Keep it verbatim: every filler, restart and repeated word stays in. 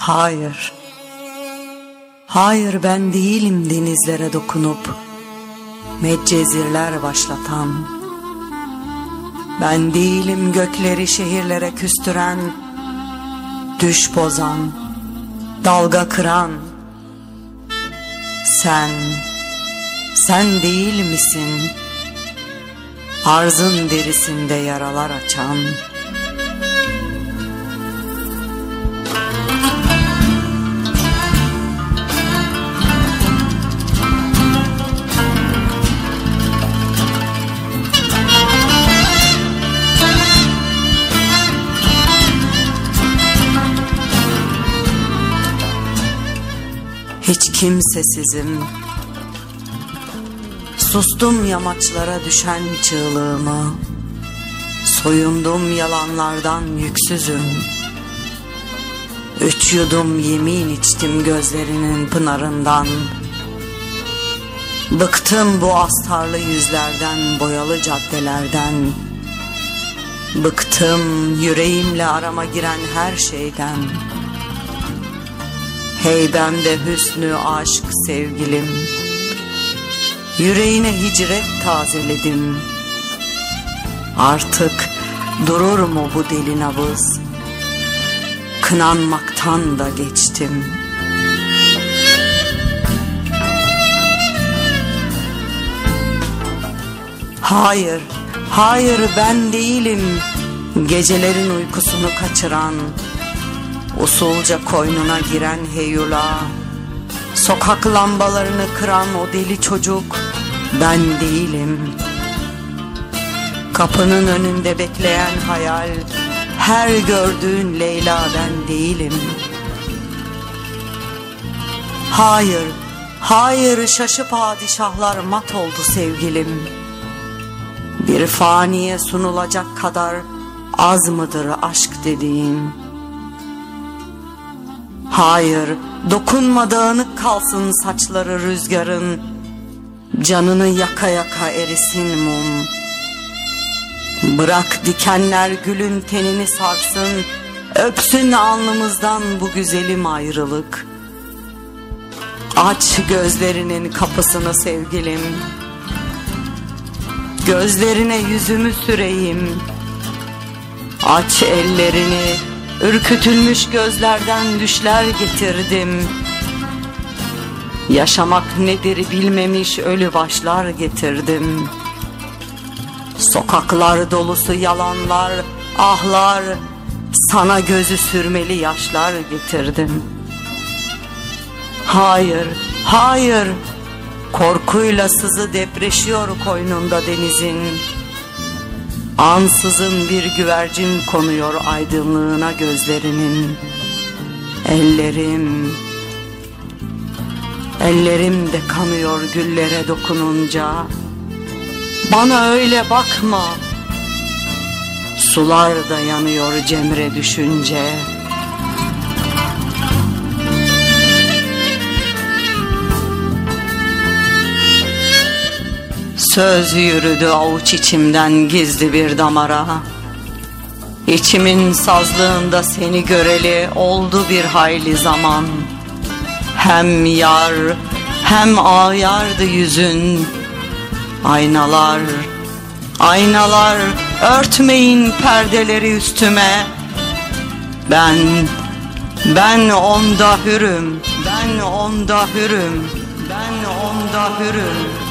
Hayır, hayır ben değilim denizlere dokunup medcezirler başlatan. Ben değilim gökleri şehirlere küstüren, düş bozan, dalga kıran. Sen, sen değil misin arzın derisinde yaralar açan? Hiç kimsesizim, sustum yamaçlara düşen çığlığımı, soyundum yalanlardan yüksüzüm. Üç yudum yemin içtim gözlerinin pınarından. Bıktım bu astarlı yüzlerden, boyalı caddelerden. Bıktım yüreğimle arama giren her şeyden. Heybemde hüsnü aşk sevgilim, yüreğine hicret tazeledim. Artık durur mu bu deli nabız? Kınanmaktan da geçtim. Hayır, hayır ben değilim gecelerin uykusunu kaçıran, usulca koynuna giren heyula, sokak lambalarını kıran o deli çocuk ben değilim. Kapının önünde bekleyen hayal, her gördüğün Leyla ben değilim. Hayır, hayır şaşı padişahlar mat oldu sevgilim. Bir faniye sunulacak kadar az mıdır aşk dediğin? Hayır, dokunma dağınık kalsın saçları rüzgarın, canını yaka yaka erisin mum. Bırak dikenler gülün tenini sarsın, öpsün alnımızdan bu güzelim ayrılık. Aç gözlerinin kapısını sevgilim, gözlerine yüzümü süreyim. Aç ellerini, ürkütülmüş gözlerden düşler getirdim. Yaşamak nedir bilmemiş ölü başlar getirdim. Sokaklar dolusu yalanlar, ahlar, sana gözü sürmeli yaşlar getirdim. Hayır, hayır, korkuyla sızı depreşiyor koynunda denizin. Ansızın bir güvercin konuyor aydınlığına gözlerinin. Ellerim, ellerim de kanıyor güllere dokununca. Bana öyle bakma, sular da yanıyor cemre düşünce. Söz yürüdü avuç içimden gizli bir damara. İçimin sazlığında seni göreli oldu bir hayli zaman. Hem yar hem ağyardı yüzün. Aynalar, aynalar örtmeyin perdeleri üstüme. Ben, ben onda hürüm, ben onda hürüm, ben onda hürüm.